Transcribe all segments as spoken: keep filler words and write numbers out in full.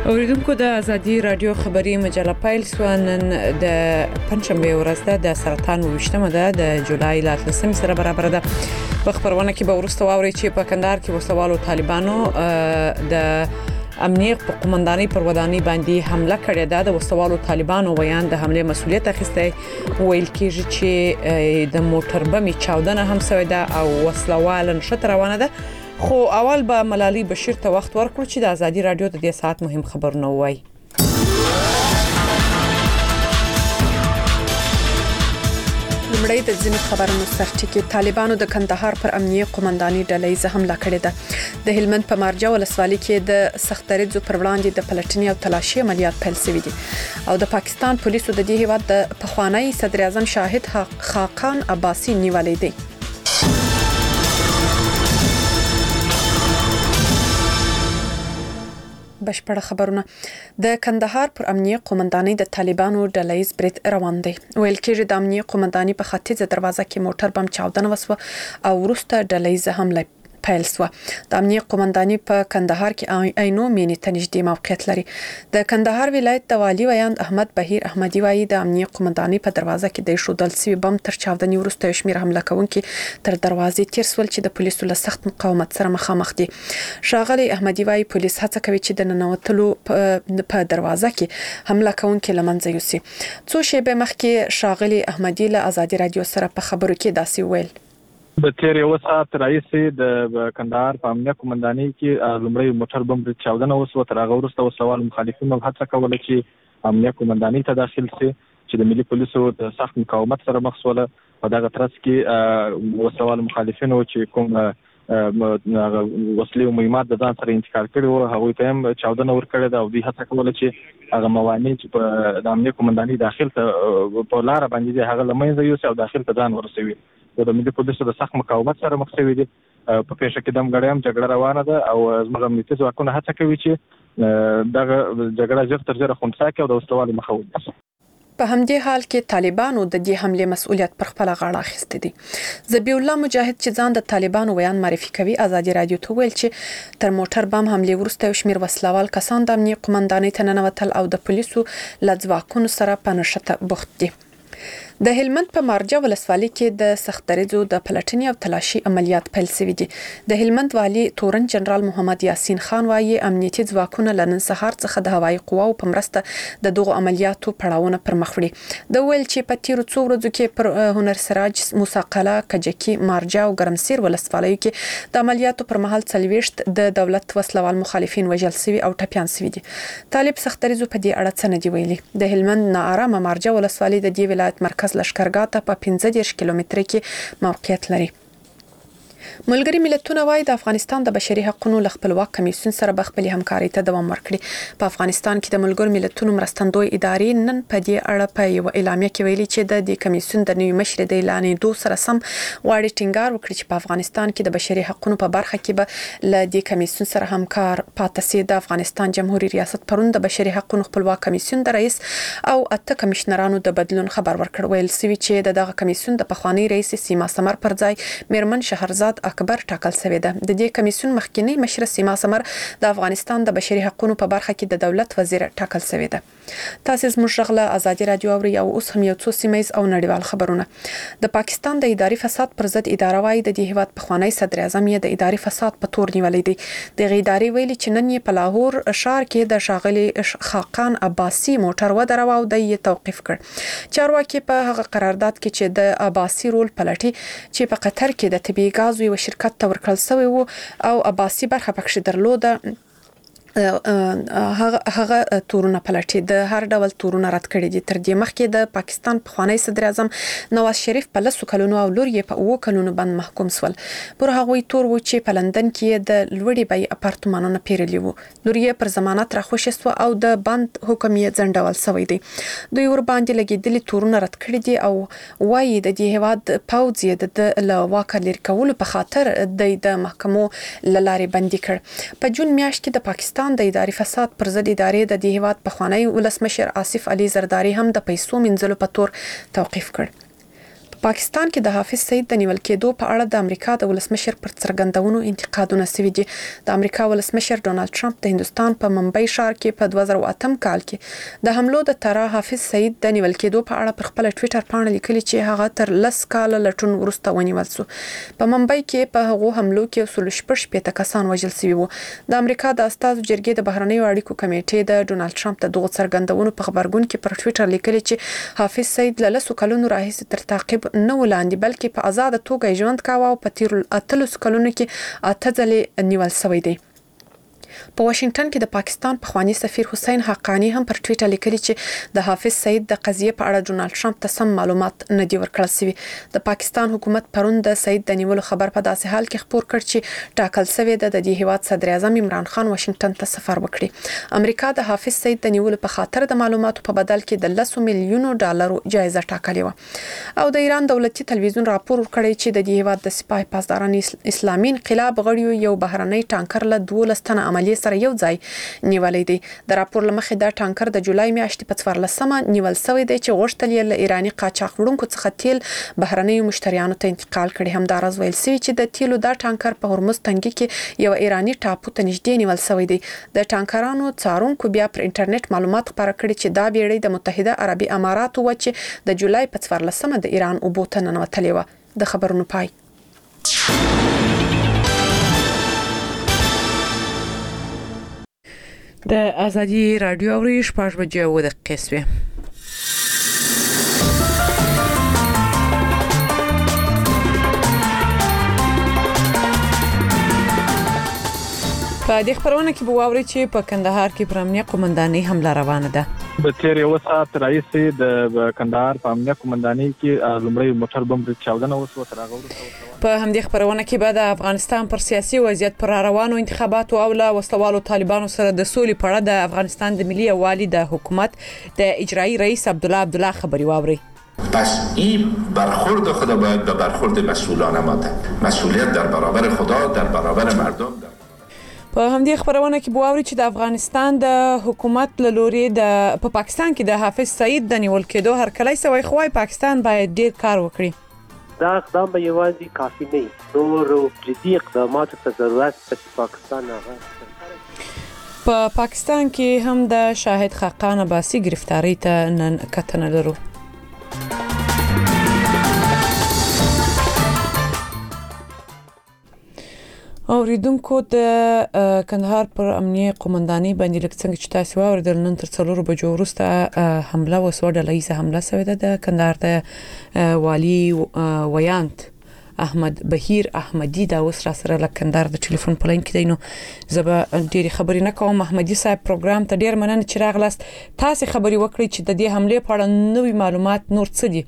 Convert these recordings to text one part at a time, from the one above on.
اوریدونکو د ازادي رادیو خبری مجله پیل سوانن د پنځمبه ورځ ده د سرطان وشتمه ده د جولای ل اتلسمې سره برابر ده. په خبرونه کې به ورسته واوري چې په کندهار کې وسوالو طالبانو د امنیت په قومندانۍ پر ودانۍ باندې حمله کړې ده. د وسوالو طالبانو ویان د حمله مسؤلیت اخیسته ویل کېږي چې د موټر بمي چاودنه هم شوې ده او وسلوال نشته روانه ده. خو اول به ملالي بشیر ته وخت ورکړو چې د ازادي رادیو د دې ساعت مهم خبرونه وایي. لمړی د ځینو خبرونو سرټکی طالبانو د کندهار پر امنیه قومنداني ډلې حمله کړې ده. د هلمند په مارجه ولسوالۍ کې د سختریزو پر وړاندې د پلټنې او تلاشي عملیات پیل شوي دي او د پاکستان پولیسو د دې هیواد د پخوانی صدر اعظم شاهد خاقان عباسي نیولې دي. بشپړ خبرونه. د کندهار پر امنیه قومندانۍ د طالبانو ډلهیز برید روان دی. ویل کېږي د امنیه قومندانۍ په ختیځه دروازه کې موټر بم چاودنه وسوه او وروسته ډلهیز حمله پیل شو. د امنیه قومندانۍ په کندهار کې عینو مینې ته نږدې موقعیت لري. د کندهار ولایت د والي ویاند احمد بهیر احمدي وایي د امنیه قومندانۍ په دروازه کې د شودل سوي بم تر چاودنې وروسته شمیر حمله کوونکي تر دروازې تیر سول چې د پولیسو له سخت مقاومت سره مخامخ دي. شاغلي احمدي وایي پولیس هڅه کوي چې د ننوتلو په دروازه کې حمله کوونکي لمنځه یوسي. څو شیبه مخکې شاغلي احمدي له ازادي رادیو سره په خبرو کې داسې ویل. د تیر یو ساعت راځي د کندهار په امنیه قومندانۍ کې لومړی موټر بم د چاودنه وسو تر هغه وروسته وسوال مخالفینو هڅه کوله چې امنیه قومندانۍ ته داخل شي چې د ملي پولیسو د سخت مقاومت سره مخ شول. په دغه ترڅ کې وسوال مخالفینو چې کوم وسلې او مهمات د ځان سره انتقال کړي وو هغه ته هم چاودنه ورکړه ده او دوی هڅه کوله چې هغه موانع چې په د امنیه قومندانۍ داخل ته په لار باندې هغه لمنځه یوسي او داخل ته ځان ورسوي. د ملي پولیسو د سخت مقاومت سره مخ شوي دي. په پیښه کې دم غړي هم جګړه روانه ده او زموږ امنیتي ځواکونه هڅه کوي چې دغه جګړه ژر تر ژره خنثی کړي او د وسلوالو مخه ونیسي. په همدې حال کې طالبانو د دې حمله مسؤلیت پر خپل غاړه اخیسته دي. ذبیح الله مجاهد چې ځان د طالبانو ویان معرفي کوي ازادي رادیو ته ویل چې تر موټر بم حمله وروسته شمیر وسلوال کسان د امنیه قومندانۍ ته ننوتل او د پولیسو له ځواکونو سره په نښته بوخت دي. د هلمند په مارجه ولسوالۍ کې د سختریزو د پلټنې او تلاشي عملیات پیل شوي دي. د هلمند والي تورن جنرال محمد یاسین خان وایي امنیتي ځواکونه له نن سهار څخه د هوایي قواو په مرسته د دغو عملیاتو پړاوونه پر مخ وړي. د ویل چې په تیرو څو ورځو کې پر هنر سراج، موسی قلعه، کجکي، مارجه او ګرمسیر ولسوالیو کې د عملیاتو پر مهال څلوېښت د دولت وسلوال مخالفین وژل شوي او ټپیان شوي دي. طالب سختریزو په دې اړه څه نه دی ویلي. د هلمند ناارامه مارجه ولسوالۍ د دې ولایت مرکز لشکرګاه ته په پنځه دېرش کیلومتره کې موقعیت لري. ملګری ملتونه وايي د افغانستان د بشري حقوقو ل خپلواک کمیسیون سره به خپل همکاري ته دوام ورکړي. په افغانستان کې د ملګرو ملتونو مرستندوی ادارې نن په دې اړه په یو اعلامیه کې ویلي چې د دې کمیسیون د نوي مشر د اعلانېدو سره سم غواړي ټینګار وکړي چې په افغانستان کې د بشري حقوقو په برخه کې به له دې کمیسیون سره همکار پاتې سي. د افغانستان جمهوریت ریاست پرون د بشري حقوقو خپلواک کمیسیون د رئیس او اته کمشنرانو د بدلون خبر ورکړ. ویل سوي چې دغه کمیسیون د پخوانی رئیس سیما سمر پر ځای میرمن شهرزاد اکبر ټاکل شوی ده. د دې کمیسیون مخکینی مشر سیما سمر د افغانستان د بشري حقوقو په برخه کې د دولت وزیر ټاکل شوی ده. تاسو زموږ غله ازادي رادیو اوري او اوس هم یو څو سیمایز او نړیوال خبرونه. د پاکستان د اداري فساد پر ضد اداره وايي د دې هیواد پخوانی صدر اعظم یې د اداري فساد په تور نیولې دي. د اداري ویلي چې نن یې په لاهور ښار کې د شاغلي خاقان عباسي موټر ودرو او د یې توقیف کړ. چارواکي په هغه قرارداد کې چې د عباسي رول پلټي چې په قطر کې د طبي غاز یو شرکت ته ورکړل شوی وو او عباسي برخه پکښ درلوده هغه هغه تورونه پلټي. د هر ډول تورونه رد کړي دي. تر دې مخکې د پاکستان پخوانی صدر اعظم نواز شریف په لسو کلونو او لور یې په اوو کلونو باندې محکوم شول. پر هغه تور و چې په لندن کې د لوړې بیې اپارتمانونه پیرلی وو. لور یې پر ضمانت راخوشي سو او د بند حکم یې ځنډول شوی دی. دوی ور باندې لګیدلي تورونه رد کړي دي او وایي د دې هواد پوځ یې د له واکه لري کولو په خاطر د محکمو لارې بندي کړ. په جون میاشت کې د پاکستان د اداري فساد پر ضد ادارې د دې هیواد پخوانی ولسمشر آصف علي زرداری هم د پیسو منځلو په تور توقیف کړ. پاکستان کې د حافظ سعید د نیول کېدو په اړه د امریکا د ولسمشر پر څرګندونو انتقادونه شوي دي. د امریکا ولسمشر ډونالد ټرمپ د هندستان په ممبئی ښار کې په دوه زره اته کال کې د حملو د طرح حافظ سعید د نیول کېدو په اړه پر خپل ټوئیټر باندې لیکلي چې هغه تر لس کال لټون وروسته ونیول شو. په ممبئی کې په هغو حملو کې اصول شپږ شپېته کسان وژل شوي وو. د امریکا د استازو جرګې د بهرنیو اړیکو کمیټې د ډونالد ټرمپ د دغو څرګندونو په خبرګون کې پر ټوئیټر لیکلي چې حافظ سعید له لسو کلونو راهیسې تر تعقیب نه ولاندې بلکې په آزاد توګه ژوند کاوه او په تیر اتلس کلونو کې اته ځلې نیول شوی دی. په واشنگټن کې د پاکستان پخوانی سفیر حسین حقانی هم پر ټوئیټر لیکلي چې د حافظ سعید د قضیې په اړه ډونالد ټرمپ ته سم معلومات نه دی ورکړل شوی. د پاکستان حکومت پرون د سعید د نیولو خبر په داسې حال کې خبر کړ چې ټاکل شوی د دې هیواد صدر اعظم عمران خان واشنگټن ته سفر وکړي. امریکا د حافظ سعید د نیولو په خاطر د معلوماتو په بدل کې د لس میلیونو ډالرو جایزه ټاکلې و. او د ایران دولتي تلویزیون راپور ورکړی چې د دې هیواد د سپاه پاسداران اسلامي انقلاب غړیو یو بهرنۍ ټانکر له دولس تنه عملیې سره یو ځای نیولې دي. د راپور لمخې دا ټانکر د جولای میاشتې په څوارلسمه نیول شوی دی چې غوښتل یې له ایراني قاچاق وړونکو څخه تیل بهرنیو مشتریانو ته انتقال کړي. همداراز ویل شوی چې د تیلو دا ټانکر په هرمز تنګي کې یو ایراني ټاپو ته نږدې نیول شوی دی. د ټانکرانو څارونکو بیا پر انټرنیټ معلومات خپاره کړي چې دا بیړۍ د متحده عربي اماراتو و چې د جولای په څوارلسمه د ایران اوبو ته ننوتلې و. د خبرونو پای. د ازادي رادیو اوري شپږ بجې و دقیقې سوې. په دې خبرونه کې به واوري چې په کندهار کې پر امنیه قومندانۍ حمله روانه ده. د تیر یو ساعت راځي د کندهار په امنیه قومندانۍ کې لومړی موټر بم د چاودنه وسو تر هغه وروسته. په همدې خبرونه کې به د افغانستان پر سیاسي وضعیت پر روانو انتخاباتو او له وسلوالو طالبانو سره د سولې په اړه د افغانستان د ملي یووالي د حکومت د اجرایی رئیس عبدالله عبدالله خبري واوري. پس این برخورد خدا باید به برخورد مسئولانه ماده. مسئولیت در برابر خدا، در برابر مردم. په همدې خبرونه کې بواوري چې د افغانستان د حکومت له لوري د په پاکستان کې د حافظ سعید د نیول کېدو هر کله سوي خوای پاکستان باید ډیر کار وکړي. دا اقدام به یوازې کافي نه وي، نور جدي اقدامات ته ضرورت په پاکستان هغه. په پاکستان کې هم د شاهد خاقان عباسي گرفتاری ته نن کتنه لرو. اوریدونکو د کندهار پر امنیه قومندانۍ باندې لکه څنګه چې تاسو واوریدل نن تر څلورو بجو وروسته حمله وسوه، ډلهییزه حمله شوې ده د کندهار ته. والی ویانت احمد بهیر احمدی دا اوس را سره له کندهار د ټلیفون په لاین کې دی. نو زه به ډېرې خبرې نه کوم. احمدی صاحب پروګرام ته ډېر مننه چې راغلاست. تاسو خبرې وکړئ چې د دې حمله په اړه نوې معلومات نور څه دي.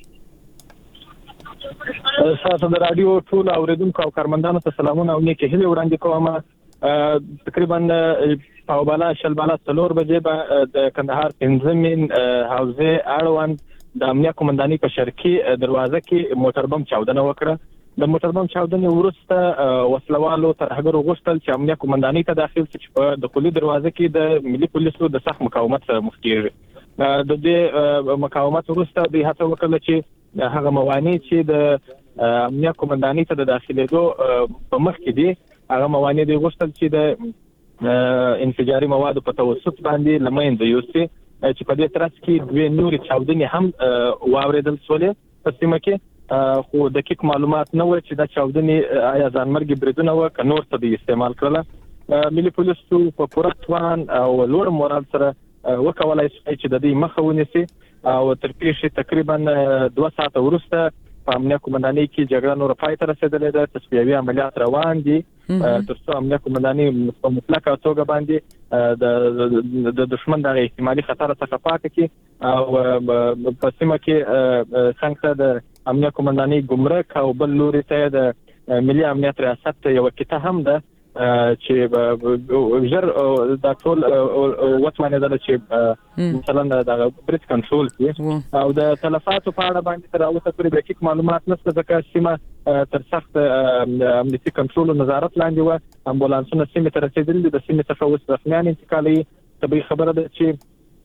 تاسو د رادیو ټول اوریدونکو او کارمندانو ته سلامونه او نیکه هیله وړاندې کوم. تقریبا په بالا شل بالا څلور بجې به د کندهار پنځمین حوزه اړوند د امنیه قومندانۍ په شرقي دروازه کې موټر بم چاودنه وکړه. د موټر بم چاودنې وروسته وسلوالو ترهګرو غوښتل چې امنیه قومندانۍ ته داخل شي چې په دخولي دروازه کې د ملي پولیسو د سخت مقاومت سره مخ کیږي. د دې مقاومت وروسته د هڅه وکړه چې هغه موانع چې د امنیه قومندانۍ ته د داخلېدو په مخ کې دي هغه موانع د غوښتل چې د انفجاري موادو په توسط باندې لمنځه یوسي، چې په دې ترڅ کې دوه نورې چاودنې هم واوریدل شولې په سیمه کې، خو دقیق معلومات نه و چې دا چاودنې آیا ځانمرګي بریدونه و که نور څه د استعمال کړله. ملي پولیسو په پوره توان او لوړ مورال سره وکولای شي چې د دې مخه ونیسي او تر پیښې تقریبا دوه ساعته وروسته په امنیه قومندانۍ کې جګړه نور پای ته رسیدلې ده. تصفیوي عملیات روان دي تر څو امنیه قومندانۍ په مطلقه توګه باندې د دشمن د احتمالي خطر څخه پاتې کی او په سیمه کې څنګه د امنیه قومندانۍ ګمرک او بل لوري ته د ملي امنیت ریاست یو کته هم ده چې ژر دا ټول وڅمنه ده چې مثلا د بریټ کنټرول کې او د تلفاتو په اړه باندې تر اوسه پورې دقیق معلومات نشته ځکه سیمه تر سخت امنیتي کنټرول او نظارت لاندې و. امبولانسونه سیمه ته رسیدلي د سیمه څخه اوس رسمیان انتقالي. طبي خبره ده چې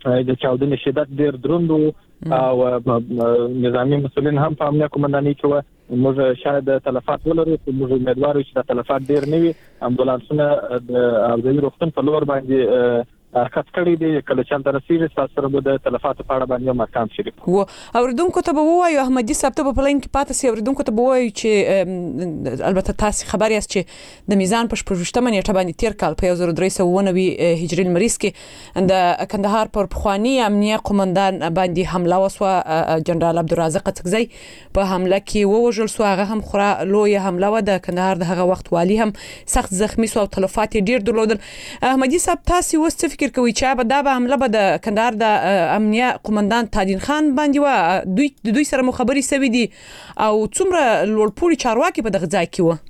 د چاودنې شدت ډیر دروند او نظامی مسؤلین هم په امنیه قومندانۍ کې و موږ شاید تلفات ولرو موږ امیدوار یو چې د تلفات ډیر نه وي امبولانسونه د ابدالي روغتون په لور باندې حرکت کړی دی کله چې تر رسیدي تاسو سره د تلفات په اړه باندې مکان شریک و اوریدونکو ته به وایو احمدي صاحب ته په پلان کې پاتې سي اوریدونکو ته به وایو چې البته تاسو خبر یاست چې د میزان په شپږشتمه نیټه باندې تیر کال په یو زر درې سوه اووه نوي هجري لمریز کې د کندهار پر پخوانی امنیه قومندان باندې حمله وسوه جنرال عبدالرازق اڅکزی په حمله کې ووژل سو هغه هم خورا لوی حمله و د کندهار دغه وخت والی هم سخت زخمی سو او تلفات ډیر درلودل احمدي صاحب تاسو وست فکر کوي چې به دا به حمله به د کندهار د امنیه قومندان تادین خان باندې و دوی د دوی سره مخابري سوي دي او څومره لوړپوړي چارواکي په دغه ځای کې و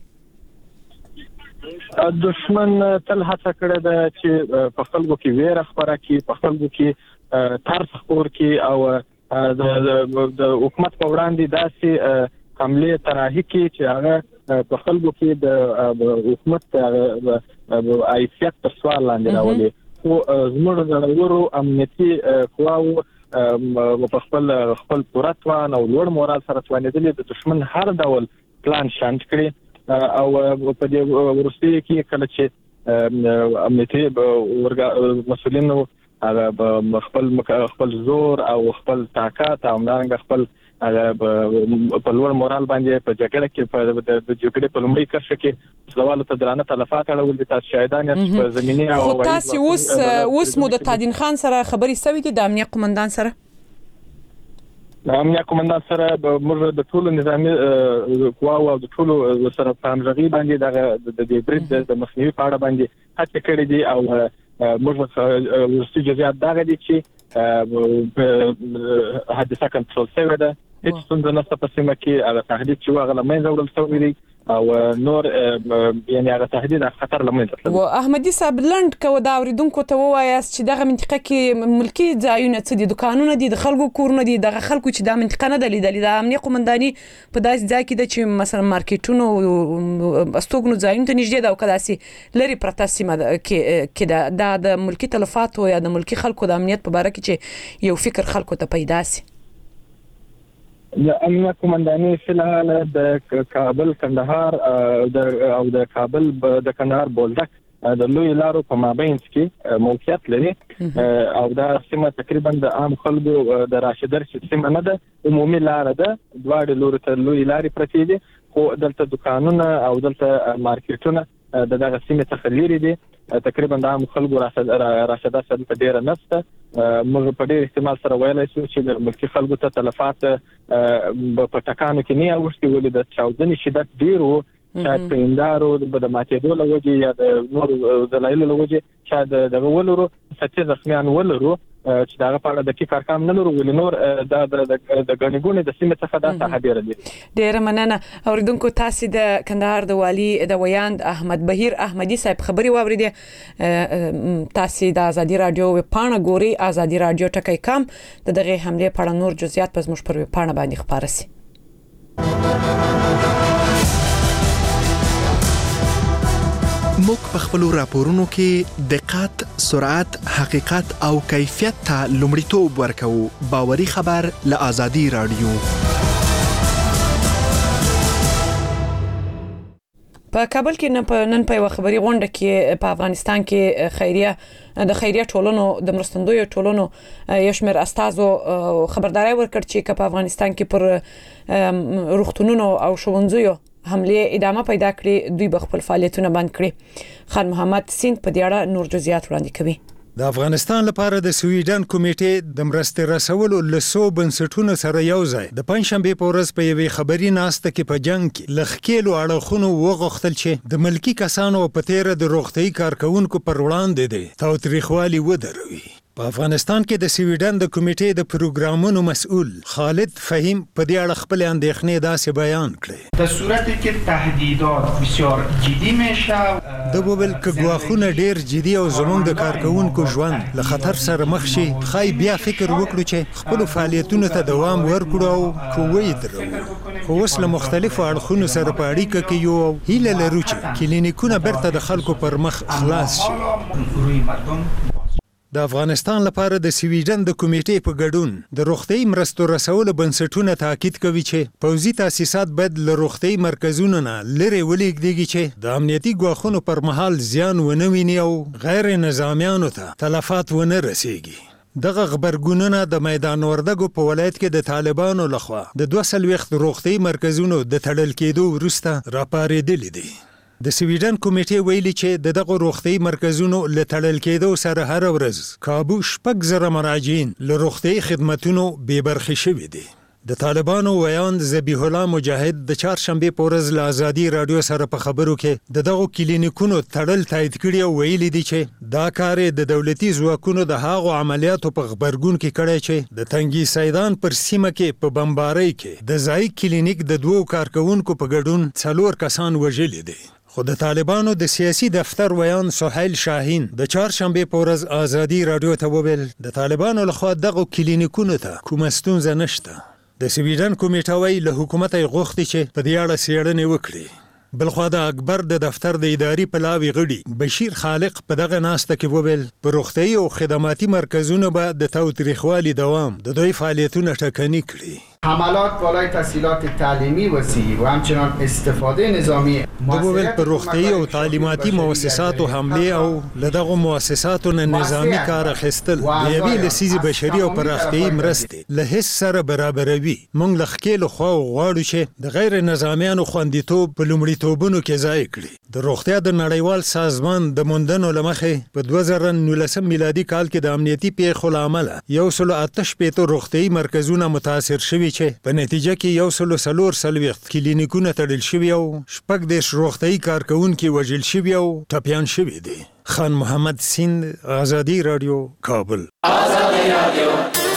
دشمن تل هڅه کړې ده چې په خلکو کې ویره خپره کړي په خلکو کې ترس خپور کړي او د حکومت په وړاندې داسې حمله طرحه کړي چې هغه په خلکو کې د حکومت حیثیت پر سوال لاندې راولي او زموږ د ورو امنیتي قواو په خپل خپل پورتوان او لوړ مورال سره توانېدل د دشمن هر ډول پلان شانت کړي او په دې ورسته کې کله چې امنیتي مسؤلینو هغه خپل خپل زور او خپل طاقت او موږ خپل په لوړ مورال باندې په جګړه کې په د جګړې په لومړي کرښه کې سوال ته درانه تلفات اړول دي تاسو شاهدان یاست په زمینه او تاسو اوس اوس مو د تادین خان سره خبري سوي دي د امنیه قومندان سره د امنیه قومندان سره موږ د ټولو نظامی قواو او د ټولو سره په همغږي باندې د د برید د مخنیوي په اړه باندې هڅه کړې دي او موږ ورستي جزئیات دا غدي چې حادثه کنټرول شوې ده هیڅ څنګه نشته په سیمه کې هغه تهدید چې هغه لمنځه وړل شوی دی او نور یعنی هغه تهدید خطر لمنځه تللی و احمدي صاحب لند کو دا اوریدونکو ته وایاست چې دغه منطقه کې ملکی ځایونه څه دي دکانونه دي د خلکو کورونه دي دغه خلکو چې د منطقه نه دلیدلې د امنیه قومنداني په داسې ځای کې د چې مثلا مارکیټونو استوګنو ځایونه ته نږدې دا او کداسي لري پرته سیمه کې کې د ملکی تلفات او یا د ملکی خلکو د امنیت په اړه کې چې یو فکر خلکو ته پیدا سي د امنیه قومنداني فلحال د کابل کندهار او د کابل د کندهار بولدک د لوی لارو په مابین کې موقعیت لري او دا سیمه تقریبا د عام خلکو د راشدر سیمه نه ده عمومي لار ده دواړه لوري ته لوی لارې پرتې دي خو دلته دکانونه او دلته مارکیټونه د دغه سیمه څخه لري دي تقریبا د عام خلکو راشدر سره په ډیره نشته موږ په ډیر احتمال سره ویلای شو چې د ملکی خلکو ته تلفات په ټکانو کې نه اوښتي ولې د چاودنې شدت ډیر وو شاید په اندارو د ماتېدو له وجې یا د نورو دلایلو له وجې شاید دغه ولرو سچې زخمیان ولرو چې دغه په اړه دقیق ارقام نه لرو ولې نور د د غنیګونې د سیمې څخه دا تحدیر دي ډیره مننه اوریدونکو تاسو د کندهار د والی د ویاند احمد بهیر احمدي صاحب خبري واوریده تاسو د ازادي رادیو پاڼه ګوري ازادي رادیو ټکی کام د دغه حمله په اړه نور جزئیات پس مش پر پاڼه باندې خبره سي موږ په خپل راپورونو کې دقت، سرعت، حقیقت او کیفیت ته لومړیتوب ورکوو. باوري خبر له ازادي رادیو. په کابل کې نن په خبري غونډه کې په افغانستان کې خیریه د خیریه ټولنو د مرستندوی ټولنو یشمر استازو خبرداري ورکړ چې په افغانستان کې پر روغتونونو او ښوونځیو حمله ادامه پیدا کړي دوی بخپل فعالیتونه بند کړي. خان محمد سیند په دې اړه نور جزئیات وړاندې کوي. د افغانستان لپاره د سویډن کمیټې د مرستې رسولو لسو بنسټونو سره یو ځای د پنځشنبه په ورځ په یوې خبري ناسته کې په جنگ کې لخکېلو اړخونو وغوښتل چې د ملکی کسانو په تیر د روغتي کارکونکو پر وړاندې دي تاوتریخوالي ودروي. په افغانستان کې د سویډن د کمیټې د پروګرامونو مسؤل خالد فهیم په دې اړه خپل اندېښنې داسې بیان کړې. در صورتی که تهدیدات بسیار جدی میشه د وویل که ګواښونه ډیر جدي او زموږ د کارکونکو ژوند له خطر سره مخ شي خای بیا فکر وکړو چې خپل فعالیتونو ته دوام ورکړو او کوی درو. خو اوس له مختلفو اړخونو سره په اړیکه کې یو هیله لرو چې کلینیکونه برته د خلکو پر مخ خلاص شي. د افغانستان لپاره د سویډن د کمیټې په ګډون د روغتي مرستو رسولو بنسټونه تاکید کوي چې پوځي تاسیسات باید له روغتي مرکزونو نه لرې ولېږدېږي چې د امنیتي ګواښونو پر مهال زیان ونه ویني او غیر نظامیانو ته تلفات ونه رسیږي. دغه خبرګونونه د میدان وردګو په ولایت کې د طالبانو لخوا د دوه څلوېښت روغتي مرکزونو د تړل کېدو وروسته راپارېدلي دي. د سویډن کمیټې ویلي چې د دغه روغتي مرکزونو له تړل کېدو سره هر ورځ کابو شپږ زره مراجعین له روغتي خدمتونو بې برخې شوي دي. د طالبانو ویاند ذبیح الله مجاهد د چهارشنبې په ورځ له ازادي رادیو سره په خبرو کې د دغو کلینیکونو تړل تایید کړي او ویلي دي چې دا کار د دولتي ځواکونو د هغو عملیاتو په خبرګون کې کړی چې د تنګي سیدان پر سیمه کې په بمبارۍ کې د ځای کلینیک د دوو کارکونکو په ګډون څلور کسان وژلي دي. خو د طالبانو د سیاسي دفتر ویان سهیل شاهین د چهارشنبې په ورځ ازادي رادیو ته وویل د طالبانو لخوا دغو کلینیکونو ته کومه ستونزه نشته. د سویډن کمیټه وايي له حکومت یې غوښتي چې په دې اړه څېړنې وکړي. بلخوا د اکبر د دفتر د اداري پلاوي غړي بشیر خالق په دغه ناسته کې وویل په روغتي او خدماتي مرکزونو به د تاوتریخوالي دوام د دوی فعالیتونه ټکني کړي. حملات بالای تسهیلات تعلیمی وسیع و همچنان استفاده نظامی دوبل پر روغتي او تعلیماتي مؤسساتو حمله او لدغه مؤسساتو نه نظامی کار اخیستل د یوې لسیزې بشري او پراختیایي مرستې له هیڅ سره برابروي. موږ له ښکېلو خواو غواړو چې د غیر نظامیانو خوندیتوب په لومړیتوبونو کې ځای کړي. د روغتیا د نړیوال سازمان د موندنو له مخې په دوه زره نولسم میلادي کال کې د امنیتي پیښو له امله یو سل اته شپېته روغتیایي مرکزونه متاثر شوي چې په نتیجه کې یو سل څلور څلوېښت کلینیکونه تړل شوي او شپږ دېرش روغتیایي کارکوونکي وژل شوي او ټپیان شوي دي. خان محمد سیند، ازادي رادیو، کابل. ازادي رادیو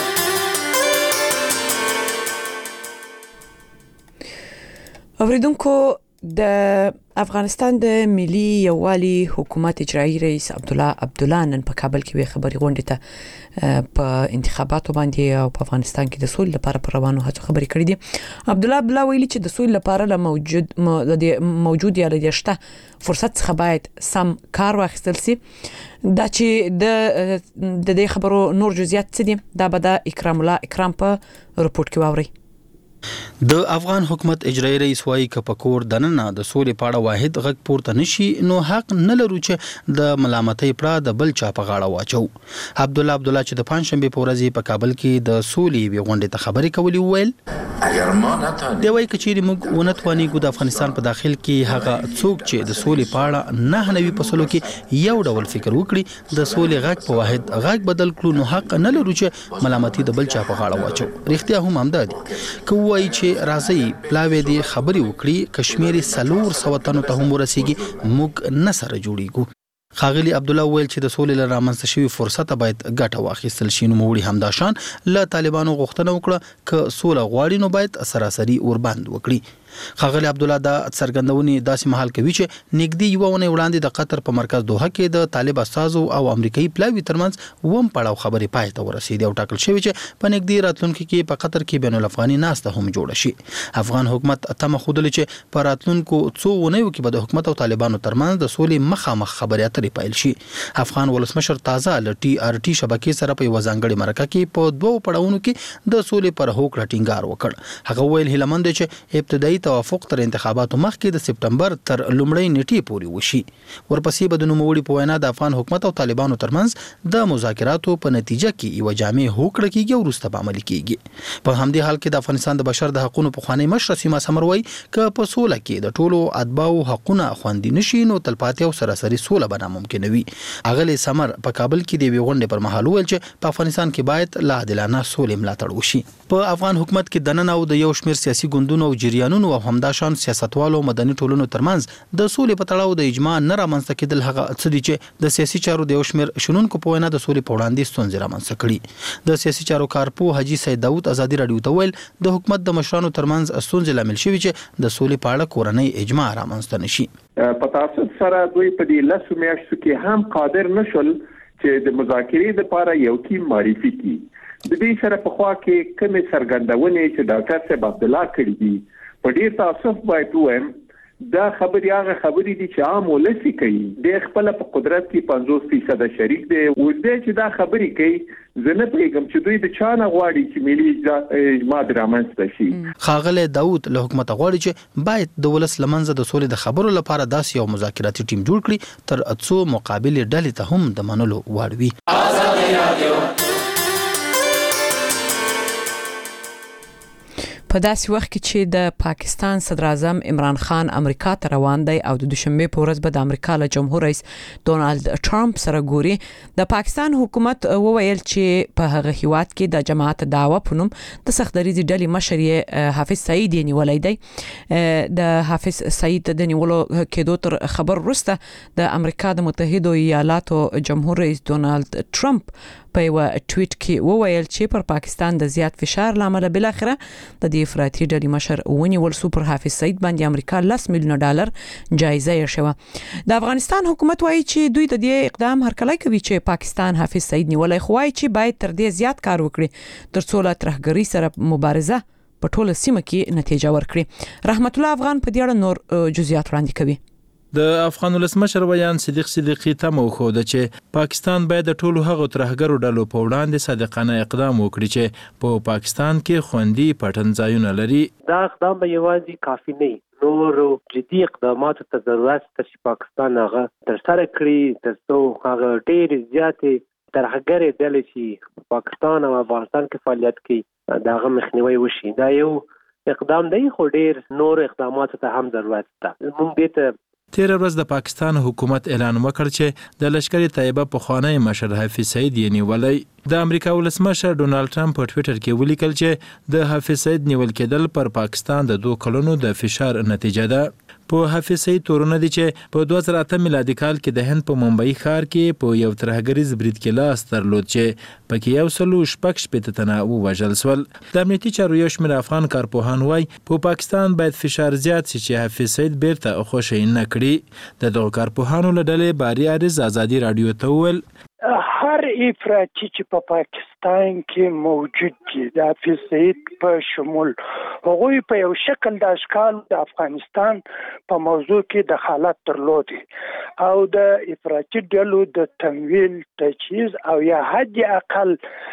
اوریدونکو د افغانستان د ملي یووالي حکومت اجرایی رئیس عبدالله عبدالله نن په کابل کې وی خبري غونډه ته په انتخاباتو باندې او په افغانستان کې د سولې لپاره پر روانو هڅو خبري کړې دي. عبدالله عبدالله ویلي چې د سولې لپاره له موجود موجود یا لدهشته فرصت څخه باید سم کار واخیستل سي. دا چې د د دې خبرو نور جزئیات څه دي دا به د اکرام الله اکرام په رپورت کې واوري. د افغان حکومت اجرایی رئیس وايي ک پکور دننه د سولې پاړه واحد غږ پورته نشي نو حق نه لرو چې د ملامتۍ پړه د بل چا په غاړه واچو. عبدالله عبدالله چې د پنځشنبه په ورځ په کابل کې د سولې وی غونډه ته خبري کوي ویل اگر ما نتانیم دی وایي کچېری موږ ونتواني ګو د افغانستان په داخل کې هغه څوک چې د سولې پاړه نه نوي پسلو کې یو ډول فکر وکړي د سولې غږ په واحد غږ بدل کړو نو حق نه لرو چې ملامتي د بل چا په غاړه واچو. رښتیا هم همدادي وایي چې راځي پلاوی دی خبري وکړي کشمیري سلور سوتنو ته هم ورسیږي موږ نه سره جوړیږو. خاغلی عبدالله ویل چې د سولې لپاره رامنځته شوی فرصت باید ګټه واخیستل شي. نو موړي همداشان له طالبانو غوښتنه وکړه ک سوله غواړي نو باید سراسری اوربند وکړي. خاغلی عبدالله دا څرګندونې داسې محل کوي چې نګدي یو ونه وړاندې د قطر په مرکز دوحه کې د طالب استازو او امریکایي پلاوی ترمنځ ووم پړاو خبرې پای ته ورسېدې او ټاکل شوی چې په نګدي راتلونکو کې په قطر کې بین الافغاني ناسته هم جوړه شي. افغان حکومت تمه خوده چې په راتلونکو څو ونیو کې به د حکومت او طالبانو ترمنځ د سولې مخامخ خبرې اترې پیل شي. افغان ولسمشر تازه ل ټي ار ټي شبکې سره په وزنګړي مرکه کې په دوو پړاوونو کې د سولې پر هوکړه ټینګار وکړ. هغه ویل هیلمند چې ابتدایي توافق تر انتخاباتو مخکې د سپټمبر تر لومړۍ نیټې پورې وشي. ورپسې به د نوموړي په وینا د افغان حکومت او طالبانو ترمنځ د مذاکراتو په نتیجه کې یو جامع هوکړه کېږي او وروسته به عملي کېږي. په همدې حال کې د افغانستان د بشر د حقوقو پخوانی مشر سیما سمر وایي ک په سوله کې د ټولو اتباعو حقوقونه خوندي نشي نو تلپاتې او سراسري سوله به ناممکن وي. اغلی سمر په کابل کې د ویغونډې پر مهال ویل چې په افغانستان کې باید لا عادلانه سولې ملاتړ وشي. په افغان حکومت کې دننه او د یو شمېر سیاسي ګوندونو او جریانونو او همداشان سیاستوالو مدني ټولنو ترمنځ د سولې په تړاو د اجماع نه رامنځته کېدل هغه څه دي چې د سیاسي چارو د یو شمېر شنونکو په وینا د سولې په وړاندې ستونزې رامنځته کړي. د سیاسي چارو کارپو حاجي سید داود ازادي رادیو ته ویل د حکومت د مشرانو ترمنځ ستونزې لامل شوي چې د سولې په اړه کورنۍ اجماع رامنځته نشي. په تاسو سره دوی په دې لسو میاشتو کې هم قادر نشول چې د مذاکرې لپاره یو ټیم معرفي کړي. د دې سره په خوا کې کومې څرګندونې چې ډاکټر صاحب عبدالله کړي دي په ډیر تاسف باید وایم دا خبرې هغه خبرې دي چې عام ولسی کوي د خپل په قدرت کې پنځوس فیصد شریک دی او دې چې دا خبرې کوي زه نه پوهیږم چې دوی د چا نه غواړي چې ملي اجماع رامنځته شي. ښاغلی داود له حکومت غواړي چې باید د ولس لمنځه د سولې د خبرو لپاره داسې یو مذاکراتي ټیم جوړ کړي تر څو مقابلې ډلې ته هم د منلو وړ وي. په داسې وخت کې چې د پاکستان صدر اعظم عمران خان امریکا ته روان دی او د دوشنبه په ورځ به د امریکا له جمهور رئیس ډونالد ټرمپ سره ګوري، د پاکستان حکومت وویل چې په هغه هیواد کې د جماعت دعوه په نوم د سختدریزي ډلې مشر حافظ سعید نیولای دی. د حافظ سعید د نیولو کېدو تر خبر وروسته د امریکا د متحده ایالاتو جمهور رئیس ډونالد ټرمپ په یو ټویټ کې وویل چې پر پاکستان د زیات فشار لامل بل اخره د دې افراطي ډلې مشر ونیول سو. پر حافظ سعید باندې امریکا لس میلیون ډالر جایزه یې شوه. د افغانستان حکومت وایي چې دوی د دې اقدام هرکلی کوي چې پاکستان حافظ سعید نیولای، خو وایي چې باید تر دې زیات کار وکړي ترڅو له ترهګرۍ سره مبارزه په ټوله سیمه کې نتیجه ورکړي. رحمت الله افغان په دې اړه نور جزئیات وړاندې کوي. د افغان ولسمشر ویان صدیق صدیقی ته مو خو د چې پاکستان باید د ټولو هغو ترهګرو ډلو په وړاندې صادقانه اقدام وکړي چې په پاکستان کې خوندي پټنځایونه لري. دا اقدام به یوازې کافي نه، نور جدي اقداماتو ته ضرورت شته چې پاکستان هغه ترسره کړي ترڅو هغه ډېر زیاتې ترهګرې ډلې چې پاکستان او افغانستان کې فعالیت کوي د هغه مخنیوی وشي. دا یو اقدام دی خو ډېر نور اقداماتو ته هم ضرورت شته. موږ دې ته تیر ورځ د پاکستان حکومت اعلان وکړ چې د لشکري طیبه په خوانی مشر حافظ سعید یې نیولای. د امریکا ولسمشر ډونالد ټرمپ په ټویټر کې ولیکل چې د حافظ سعید نیول کېدل پر پاکستان د دوه کلونو د فشار نتیجه ده. په حافظ سعید تورونه دي چې په دوه زره اته میلادي کال کې د هند په ممبئی ښار کې په یو ترهګریز برید کې لاس درلود چې پکې یو سلو شپږ شپېته تنه ووژل شول. د امنیتي چارو یو شمېر افغان کارپوهان وایي په پاکستان باید فشار زیات شي چې حافظ سعید بیرته خوشی نه کړي. د دغو کارپوهانو له ډلې باري عارض ازادي راډیو ته وویل هر افراطي چې په پاکستان کې موجود دي د حافظ سعید په شمول هغوی په یو شکل د اشکال د افغانستان په موضوع کې د حالت درلودي او د افراطي ډلو د تمویل تجهیز او یا حد اقل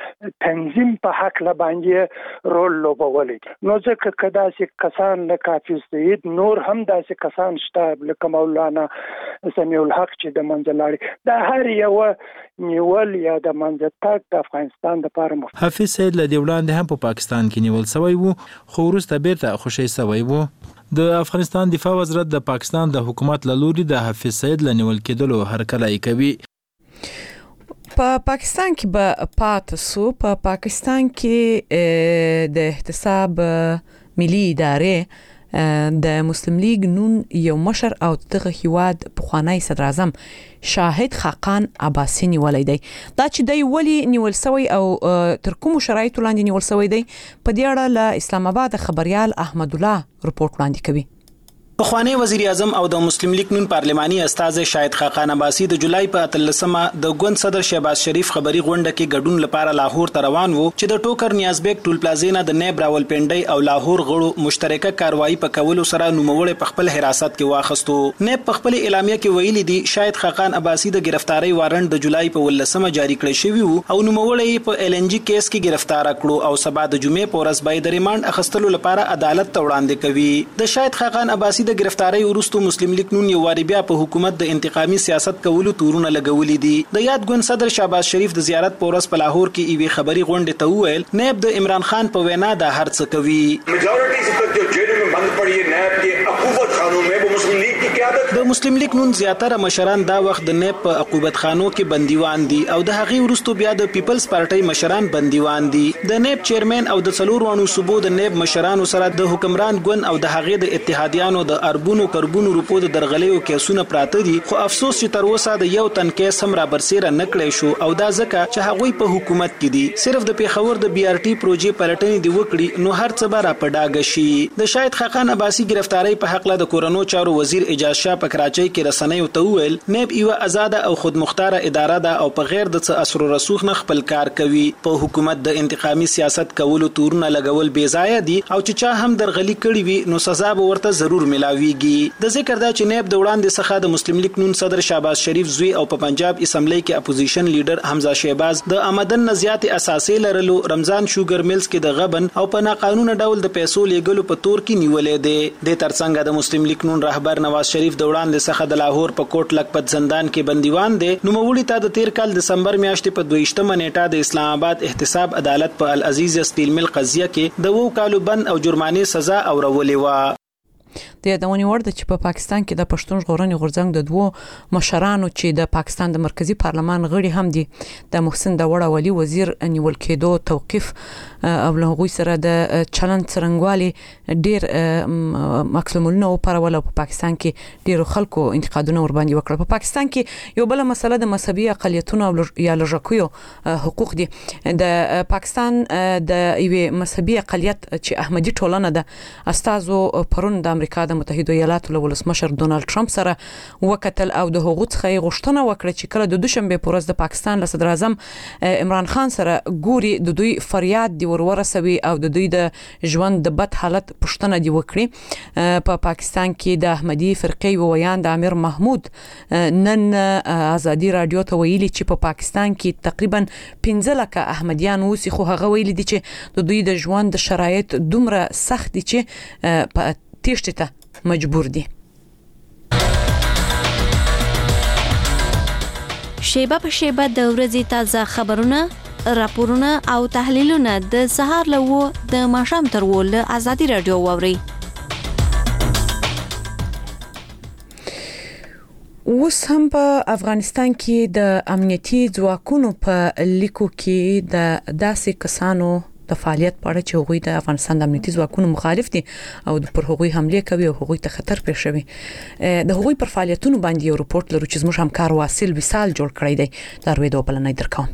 تنظیم په حق لباندې رول لوبولی. نو ځکه که داسې کسان لکه حافظ سعید نور هم داسې کسان شته لکه مولانا سمیع الحق چې د منځه لاړې دا هر یو نیول یا د منځه تګ د افغانستان لپاره مفید. حافظ سعید له دې وړاندې هم په پاکستان کې نیول شوی وو خو وروسته بیرته خوشی شوی وو. د افغانستان دفاع وزارت د پاکستان د حکومت له لوري د حافظ سعید له نیول کېدلو هرکلی کوي. په پاکستان کې به پات سو په پاکستان کې د احتساب ملي ادارې د مسلم لیگ نون یو مشر او دغه هیواد پخوانی صدر اعظم شاهد خاقان عباسی نیولای دی. دا چې دی ولی نیول سوی او تر کوم شرایطو لاندې نیول سوی دی په دې اړه له اسلام آباد خبريال احمد الله رپورت وړاندې کوي. پخوانی وزیر اعظم او د مسلم لیگ نون پارلماني استاد شاهد خاقان عباسی د جولای په اتلسمه د ګوند صدر شهباز شریف خبري غونډه کې ګډون لپاره لاهور ته روان وو چې د ټوکر نیازبیک ټول پلازینا د نیب راولپنډي او لاهور غړو مشترکه کاروایی په کولو سره نوموړی په خپل حراست کې واخستو. نیب په خپل اعلامیه کې ویلي دی شاهد خاقان عباسی د گرفتاری وارنټ د جولای په ولسمه جاری کړی شوی وو او نوموړی په ال ان جی کیس کې گرفتار کړو او سبا د جمعې په ورځ باید ریماند اخستلو لپاره عدالت ته وړاندې کوي. د شاهد خاقان عباسی د گرفتاری ورستو مسلم لیگ نون یو واری بیا په حکومت د انتقامي سیاست کولو تورونه لګولې دي. د یاد ګوند صدر شهباز شریف د زیارت په ورځ په لاهور کې ایوي خبري غونډه ته وویل نیب د عمران خان په وینا د هر څه کوي. میجورټي سے جو جیلوں میں بند پڑی ہے نیب کے عقوبت خانوں میں وہ مسلم لیگ کی قیادت د مسلم لیگ نون زیاتره مشران دا وخت د نیب په عقوبت خانو کې بندیوان دي او د هغې ورستو بیا د پیپلز پارټي مشران بندیوان دي. د نیب چیرمن او د څلور وانو صوبو د نیب مشرانو سره د حکمران ګوند او د هغې د اتحادیانو د اربونو کربونو روپو د درغلیو کیسونه پراته دي خو افسوس چې تر اوسه د یو تن کیس هم را برسیره نکړی شو او دا ځکه چې هغوی په حکومت کې دي. صرف د پیښور د بي ار ټي پروژې پلټنې دی وکړي نو هر څه به را پډاګه شي. د شاهد خاقان عباسی گرفتاری په حق له د کورونو چارو وزیر اجازه شهباز شاه په کراچۍ کې رسنیو ته وویل نیب یو آزاد او خودمختار اداره ده او په غیر د څه اثر رسوخ نه خپل کار کوي. په حکومت د انتقامي سیاست کولو تورونه لګول بې ځایه دي او چې چا هم درغلي کړي وي نو سزا به ورته ضرور ملاويږي. د ذکر دا چې نیب د وړاندې څخه د مسلم لیگ نون صدر شهباز شریف زوی او په پنجاب اسمبلی کې اپوزیشن لیډر حمزه شهباز د آمدن نزيات اساسي لرلو رمضان شوګر ملز کې د غبن او په ناقانونه ډول د پیسو لیږلو په تور کې نیولې دي. د ترڅنګ د مسلم لیگ نون رهبر نواز شریف د وړاندې څخه د لاهور په کوټ لکپت زندان کې بندیوان دي. نو مولوی ته د تیر کال دسمبر میاشتې په دویشتمه نیټه د اسلام آباد احتساب عدالت په العزیز سټیل مل قضیه کې د وو کالو بند او جرمانې سزا اورولې و. د یادونې وړ ده چې په پاکستان کې د پښتون ژغورنې غورځنګ د دوو مشرانو چې د پاکستان د مرکزی پارلمان غړي هم دي د محسن داوړ ولي وزیر نیول کېدو توقيف او له هغوی سره د چلند څرنګوالي ډیر مکسلمونه او پرول په پاکستان کې ډیر خلکو انتقادونه ور باندې وکړه. په پاکستان کې یو بل مسله د مذهبي اقلیتونو یا لږکیو حقوق دي. د پاکستان د یوې مذهبي اقلیت چې احمدي ټولنه ده استازو پرون د امریکا د متحده ایالاتو له ولسمشر ډونالد ټرمپ سره وکتل او د هغو څخه غوښتنه وکړه چې کله د دوشنبه په ورځ د پاکستان له صدر اعظم عمران خان سره ګوري د دوی فریاد دی ورورسوي او د دوی د ژوند د بد حالت پښتنه دی وکړي. په پاکستان کې د احمدي فرقې ویان د امیر محمود نن ازادي رادیو ته ویلي چې په پاکستان کې تقریبا پنځه لکه احمدیان اوسي خو هغه ویلي دي چې د دوی د ژوند د شرایط دومره سخت دي چې په تیښتې ته مجبور دي. شیبه په شیبه د ورځې تازه خبرونه، راپورونه او تحلیلونه د سهار له و د ماښام تر و له ازادي رادیو واوري. اوس هم په افغانستان کې د امنیتي ځواکونو په لیکو کې د داسې کسانو د فعالیت په اړه چې هغوی د افغانستان د امنیتي ځواکونو مخالف دي او پر هغوی حمله کوي او هغوی ته خطر پېښوي. د هغوی پر فعالیتونو باندې یو رپورت لرو چې زموږ همکار واصل وصال جوړ کړی دی. دا روي د بلنۍ درکوم.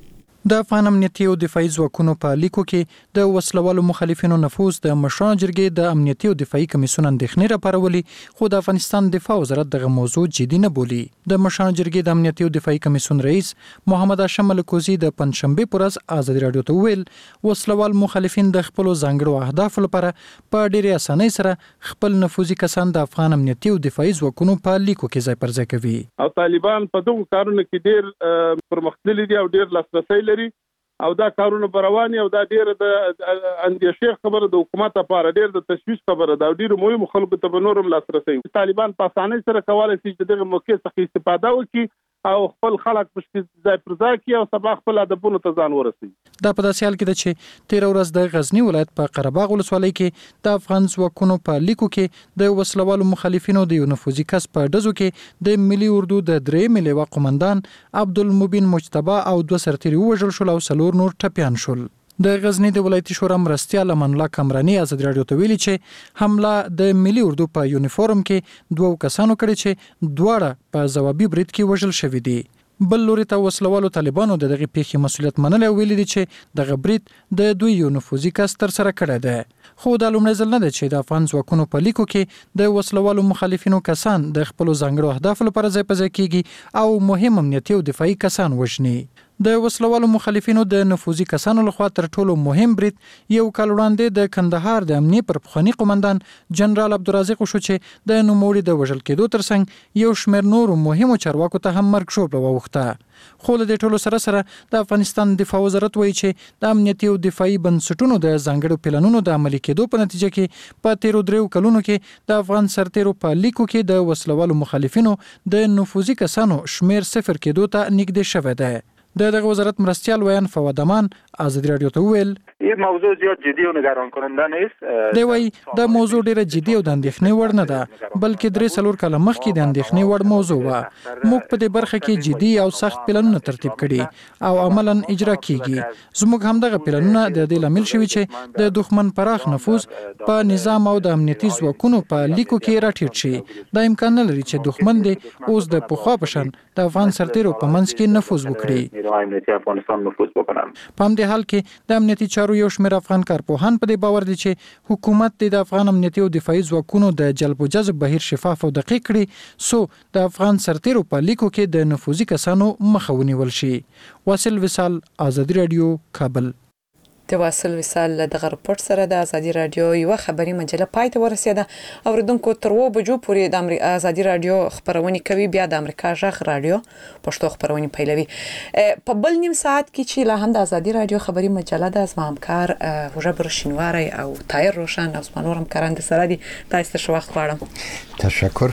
د افغان امنیتي او دفاعي ځواکونو په لیکو کې د وسلوالو مخالفینو نفوذ د مشرانو جرګې د امنیتي او دفاعي کمیسیون اندېښنې راپارولې، خو د افغانستان دفاع وزارت دغه موضوع جدي نه بولي. د مشرانو جرګې د امنیتي او دفاعي کمیسیون رئیس محمد هاشم ملکوزي د پنځشنبه پر ورځ ازادي رادیو ته ویل وسلوال مخالفین د خپل ځانګړو اهدافو لپاره په ډېرې اسانۍ سره خپل نفوذي کسان د افغان امنیتي او دفاعي ځواکونو په لیکو کې ځای پر ځای کوي. او طالبان په دغه کارونو کې ډېر پرمختللي دي او ډېر لاسرسي لري او دا کارونه برواني او دا ډیر د اندیشې خبره د حکومت لپاره ډیر د تشویش خبره دا ډیر مهم خلکو ته نورم لاسرسي. طالبان په اسانۍ سره کولای شي چې دغه موقع څخه استفاده وکړي او خپل خلک په ځای پر ځای کې او سبا خپل هدفونو ته ځان ورسوي. دا په داسې حال کې ده چې تیر ورځ د غزنی ولایت په قرهباغ ولسوالۍ کې د افغان ځواکونو په لیکو کې د وسلوالو مخالفینو د یو نفوذي کس په ډزو کې د ملي اردو د درېیمې لواء قومندان عبدالمبین مجتبی او دوه سرتیري ووژل شول او څلور نور ټپیان شول. د غزنی د ولایتي شورا مرستیال امان الله کامرانی ازادي رادیو ته ویلي چې حمله د ملي اردو په یونیفورم کې دوه کسانو کړي چې دواړه په ځوابي برید کې وژل شوي دي. بل لوري ته وسلوالو طالبانو د دغه پیښې مسولیت منل او ویلي دي چې دغه برید د دوی یو نفوذي کس تر سره کړی دی. خو دا لومړی ځل نه دی چې د افغان ځواکونو په لیکو کې د وسلوالو مخالفینو کسان د خپل ځانګړو اهدافو لپاره ځای په ځای کیږي او مهم امنیتي او دفاعي کسان وژني. د وسلوالو مخالفینو د نفوذي کسانو لخوا تر ټولو مهم برید یو کال وړاندې د کندهار د امنیه پر پخوانی قومندان جنرال عبدالرزاق شو چې د نوموړي د وژل کېدو ترڅنګ یو شمېر نورو مهمو چارواکو ته هم مرګ ژوبله واوښته. خو له دې ټولو سره سره د افغانستان دفاع وزارت وایي چې د امنیتي او دفاعي بنسټونو د ځانګړو پلانونو د عملي کېدو په نتیجه کې په تیرو دریو کلونو کې د افغان سرتیرو په لیکو کې د وسلوالو مخالفینو د نفوذي کسانو شمېر صفر کېدو ته نږدې شوی دی. د دغه وزارت مرستیال ویان فواد امان ازادي رادیو ته ویل این موضوع زیاد جدی و نگران کننده نیست. دی وایي دا موضوع ډیره جدي او د اندېښنې وړ نه ده بلکې درې څلور کاله مخکې د اندېښنې وړ موضوع وه. موږ په دې برخه کې جدي او سخت پلانونه ترتیب کړي او عملاً اجرا کیږي. زموږ همدغه پلانونه د دې لامل شوي چې د دښمن پراخ نفوذ په نظام او د امنیتي ځواکونو په لیکو کې راټیټ شي. دا امکان نه لري چې دښمن دې اوس د پخوا په شان د افغان سرتیرو په منځ کې نفوذ وکړي. د امنیتي افغانستان نفوذ وکړم. په همدې حال کې د امنیتي چارو یو شمېر افغان کارپوهان په دې باور دي چې حکومت د افغان امنیتي او دفاعي ځواکونو د جلب او جذب بهیر شفاف او دقیق کړي سو د افغان سرتیرو په لیکو کې د نفوذي کسانو مخه ونیول شي. واصل وصال، آزادي رادیو، کابل. د واصل وصال دغه رپورت سره د آزادي رادیو یو خبري مجله پای ته ورسېده. اوریدونکو تر و بجو پورې د امریکا آزادي رادیو خبرونه کوي، بیا د امریکا ژغ رادیو پښتو خبرونه پیلوي. په بل نیم ساعت کې چې لا هم د آزادي رادیو خبري مجله د ازما همکار وجبر شینواری او طاهر روشن او اسمانور همکاران د سره دي. تاسو ته وخت غواړم. تشکر.